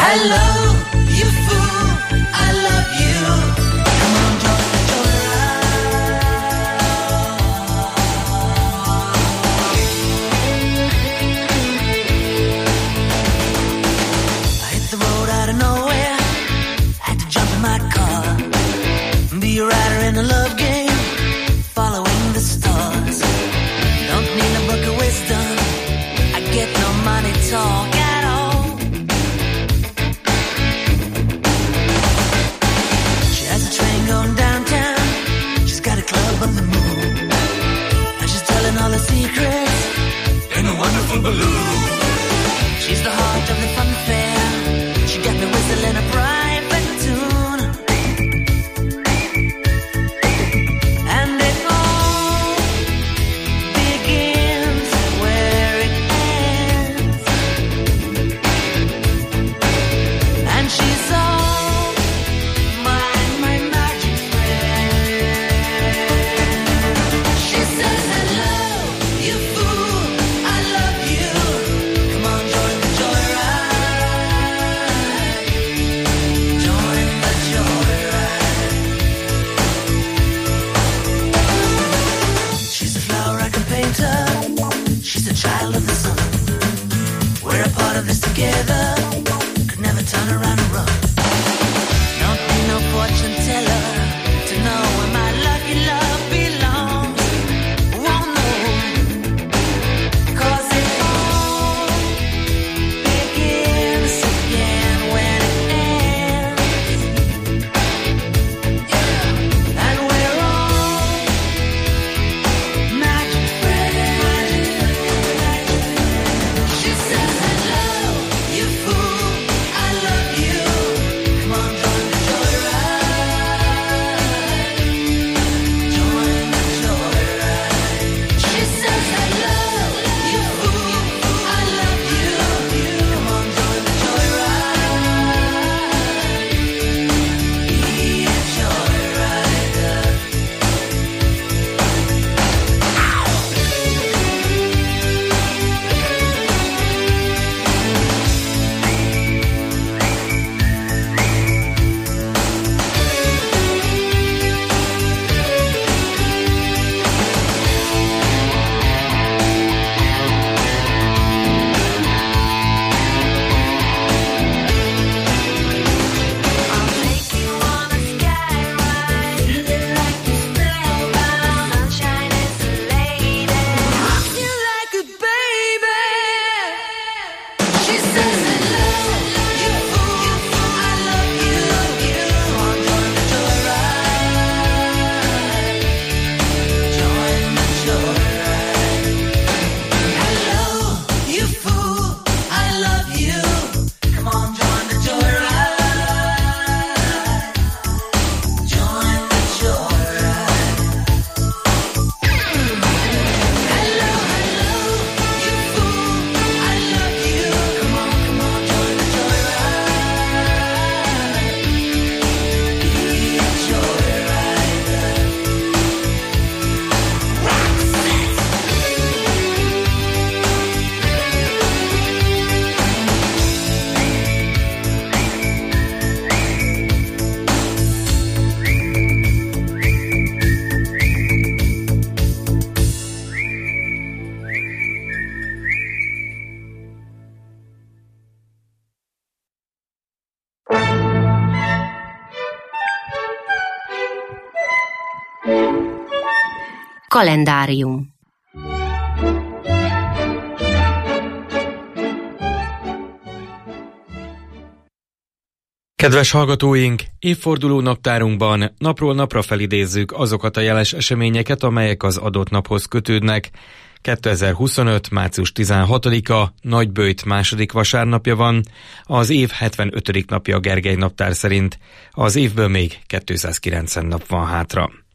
Speaker 7: Hello, you fool, I love you. Come on, join the joyride. I hit the road out of nowhere, had to jump in my car, be a rider in a love game, following the stars. Don't need a book of wisdom, I get no money talk at all. She has a train going downtown, she's got a club on the moon, and she's telling all her secrets in a wonderful balloon. She's the heart of the fun fair, she got me whistling a private tune. And it all begins where it ends, and she's all my, my magic friend. She says, hello, you fool, I love you. Come on, join the joyride. Join the joyride. She's a flower I can paint her, she's a child of the sun. We're a part of this together, could never turn around and run. Don't need no fortune teller to know where my lucky love belongs. Won't know, 'cause it all begins again when it ends. Yeah. And we're all magic friends. She says, hello, you fool, I love you. Come on, join the joyride. Join the joyride. She says, hello, you fool, I love you. Come on, join the joyride. Be a joyrider. I'll take you on a sky ride, feeling like you're spellbound. Sunshine is the lady, rock you like a baby. She says, hello, you fool, I love you. Come on, join the joyride. Join the joyride. Hello, you fool, I love you. Come on, join the joyride. Join the joyride. Hello, hello, you fool, I love you. Come on, come on, join the joyride. Be a joyrider. Rock set.
Speaker 8: Kalendárium.
Speaker 2: Kedves hallgatóink, évforduló naptárunkban napról napra felidézzük azokat a jeles eseményeket, amelyek az adott naphoz kötődnek. kétezer-huszonöt. március tizenhatodika, Nagyböjt második vasárnapja van, az év hetvenötödik napja a Gergely naptár szerint, az évből még kétszázkilencven nap van hátra.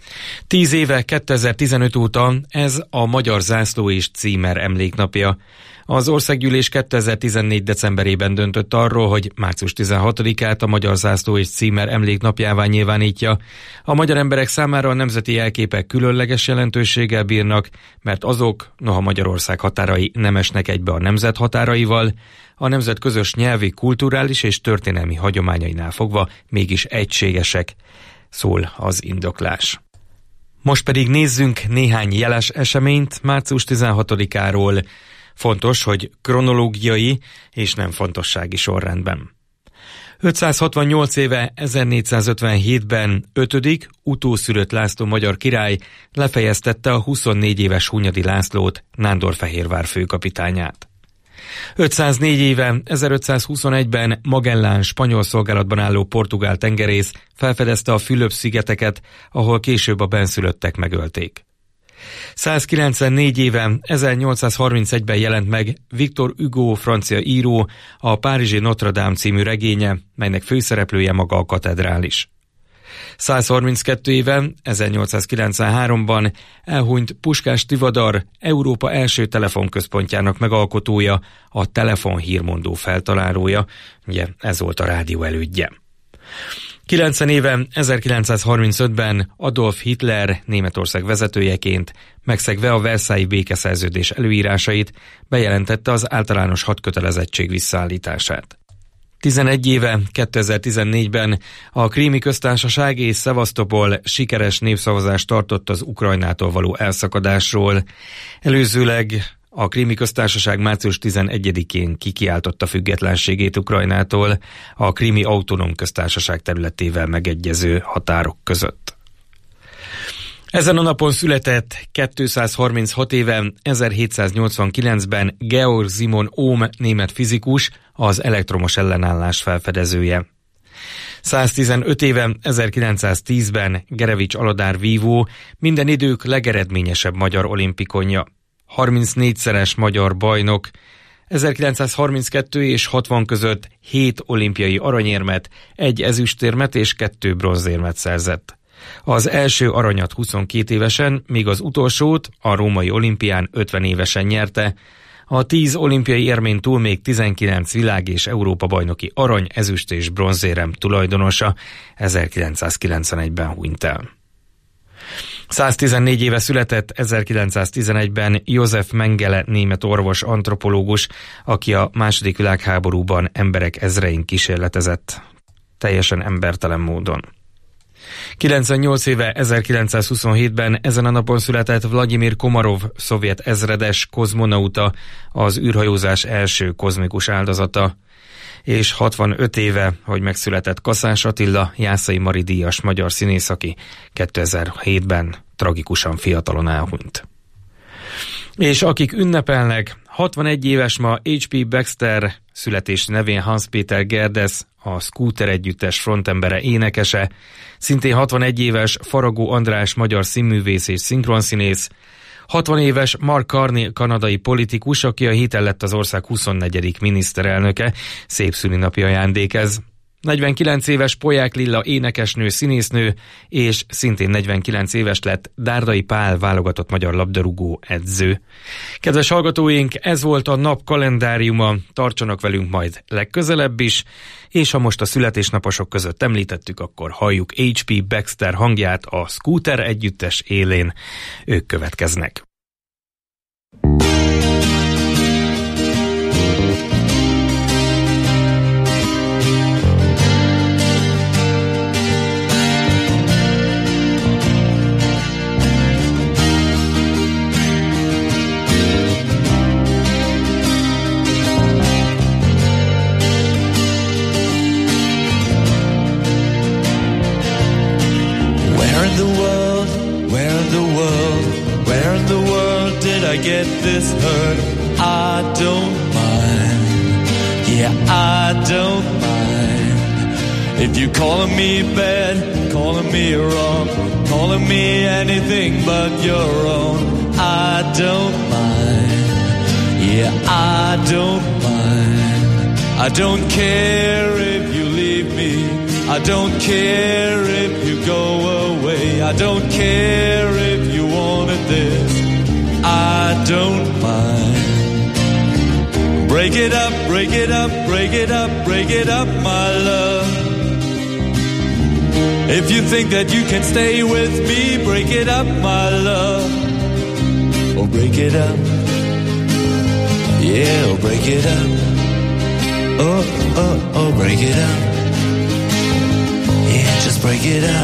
Speaker 2: Tíz éve, kétezer-tizenöt óta ez a Magyar Zászló és Címer emléknapja. Az országgyűlés kétezer-tizennégy decemberében döntött arról, hogy március tizenhatodikát a Magyar Zászló és Címer emléknapjává nyilvánítja. A magyar emberek számára a nemzeti jelképek különleges jelentőséggel bírnak, mert azok, noha Magyarország határai nem esnek egybe a nemzet határaival, a nemzet közös nyelvi, kulturális és történelmi hagyományainál fogva mégis egységesek, szól az indoklás. Most pedig nézzünk néhány jeles eseményt március tizenhatodikáról. Fontos, hogy kronológiai és nem fontossági sorrendben. ötszázhatvannyolc éve ezernégyszázötvenhétben ötödik utószülött László magyar király lefejeztette a huszonnégy éves Hunyadi Lászlót, Nándorfehérvár főkapitányát. ötszáznégy éve ezerötszázhuszonegyben Magellán spanyol szolgálatban álló portugál tengerész felfedezte a Fülöp-szigeteket, ahol később a bennszülöttek megölték. százkilencvennégy éve ezernyolcszázharmincegyben jelent meg Victor Hugo francia író a Párizsi Notre Dame című regénye, melynek főszereplője maga a katedrális. százharminckettő éve ezernyolcszázkilencvenháromban elhunyt Puskás Tivadar, Európa első telefonközpontjának megalkotója, a telefonhírmondó feltalálója, ugye ez volt a rádió elődje. kilencven éve ezerkilencszázharmincötben Adolf Hitler Németország vezetőjeként, megszegve a Versailles békeszerződés előírásait, bejelentette az általános hadkötelezettség visszaállítását. tizenegy éve kétezer-tizennégyben a Krími Köztársaság és Szevasztopol sikeres népszavazást tartott az Ukrajnától való elszakadásról. Előzőleg a Krími Köztársaság március tizenegyedikén kikiáltotta függetlenségét Ukrajnától a Krími Autonóm Köztársaság területével megegyező határok között. Ezen a napon született kétszázharminchat éve ezerhétszáznyolcvankilencben Georg Simon Ohm német fizikus, az elektromos ellenállás felfedezője. száztizenöt éve ezerkilencszáztízben Gerevics Aladár vívó, minden idők legeredményesebb magyar olimpikonja. harmincnégyszeres magyar bajnok, ezerkilencszázharminckettő és hatvan között hét olimpiai aranyérmet, egy ezüstérmet és kettő bronzérmet szerzett. Az első aranyat huszonkét évesen, míg az utolsót a római olimpián ötven évesen nyerte. A tíz olimpiai érmén túl még tizenkilenc világ- és Európa-bajnoki arany, ezüst és bronzérem tulajdonosa, ezerkilencszázkilencvenegyben hunyt el. száztizennégy éve született ezerkilencszáztizenegyben József Mengele német orvos antropológus, aki a második világháborúban emberek ezrein kísérletezett, teljesen embertelen módon. kilencvennyolc éve ezerkilencszázhuszonhétben ezen a napon született Vladimir Komarov szovjet ezredes kozmonauta, az űrhajózás első kozmikus áldozata, és hatvanöt éve, hogy megszületett Kaszás Attila, Jászai Mari díjas magyar színész, aki kétezer-hétben tragikusan fiatalon elhunyt. És akik ünnepelnek, hatvanegy éves ma há pé Baxter, születés nevén Hans Péter Gerdes, a Scooter együttes frontembere, énekese, szintén hatvanegy éves Faragó András, magyar színművész és szinkronszínész, hatvan éves Mark Carney, kanadai politikus, aki a héten lett az ország huszonnegyedik miniszterelnöke, szép szülinapja ajándékez. negyvenkilenc éves Polyák Lilla, énekesnő, színésznő, és szintén negyvenkilenc éves lett Dárdai Pál, válogatott magyar labdarúgó edző. Kedves hallgatóink, ez volt a nap kalendáriuma, tartsanak velünk majd legközelebb is, és ha most a születésnaposok között említettük, akkor halljuk há pé Baxter hangját a Scooter együttes élén. Ők következnek.
Speaker 9: I get this hurt, I don't mind. Yeah, I don't mind. If you're calling me bad, calling me wrong, calling me anything but your own, I don't mind. Yeah, I don't mind. I don't care if you leave me, I don't care if you go away, I don't care if you wanted this, I don't mind. Break it up, break it up, break it up, break it up, my love. If you think that you can stay with me, break it up, my love. Oh, break it up. Yeah, oh, break it up. Oh, oh, oh, break it up. Yeah, just break it up.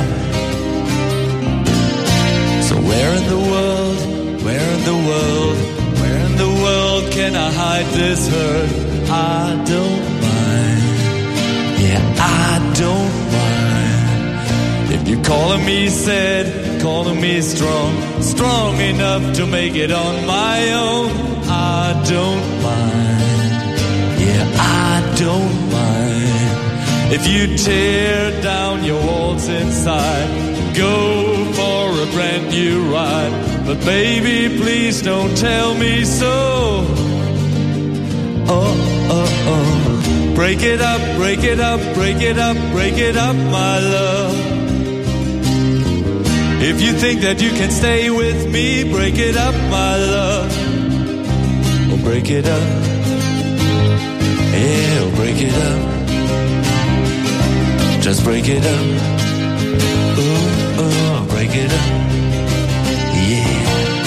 Speaker 9: So where in the world, where in the world, where in the world can I hide this hurt? I don't mind. Yeah, I don't mind. If you're calling me sad, calling me strong, strong enough to make it on my own, I don't mind. Yeah, I don't mind. If you tear down your walls inside, go for a brand new ride. But baby, please don't tell me so. Oh, oh, oh. Break it up, break it up, break it up, break it up, my love. If you think that you can stay with me, break it up, my love. Oh, break it up. Yeah, oh, break it up. Just break it up. Ooh, oh, break it up. Yeah.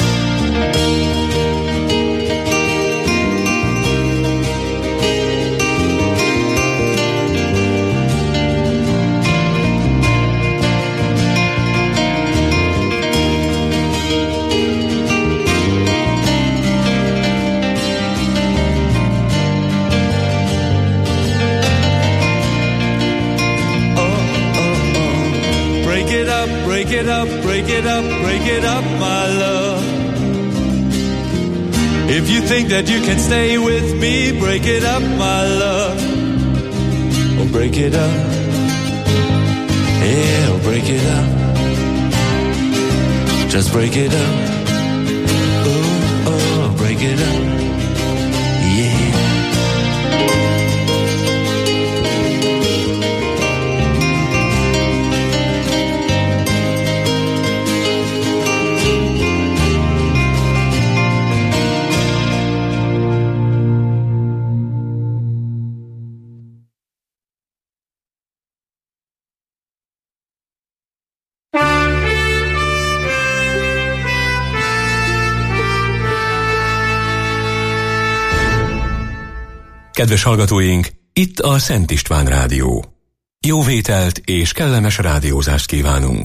Speaker 9: Break it up, break it up, break it up, my love. If you think that you can stay with me, break it up, my love. Oh, break it up. Yeah, oh, break it up. Just break it up. Oh, oh, break it up. Yeah.
Speaker 1: Kedves hallgatóink, itt a Szent István Rádió. Jó vételt és kellemes rádiózást kívánunk.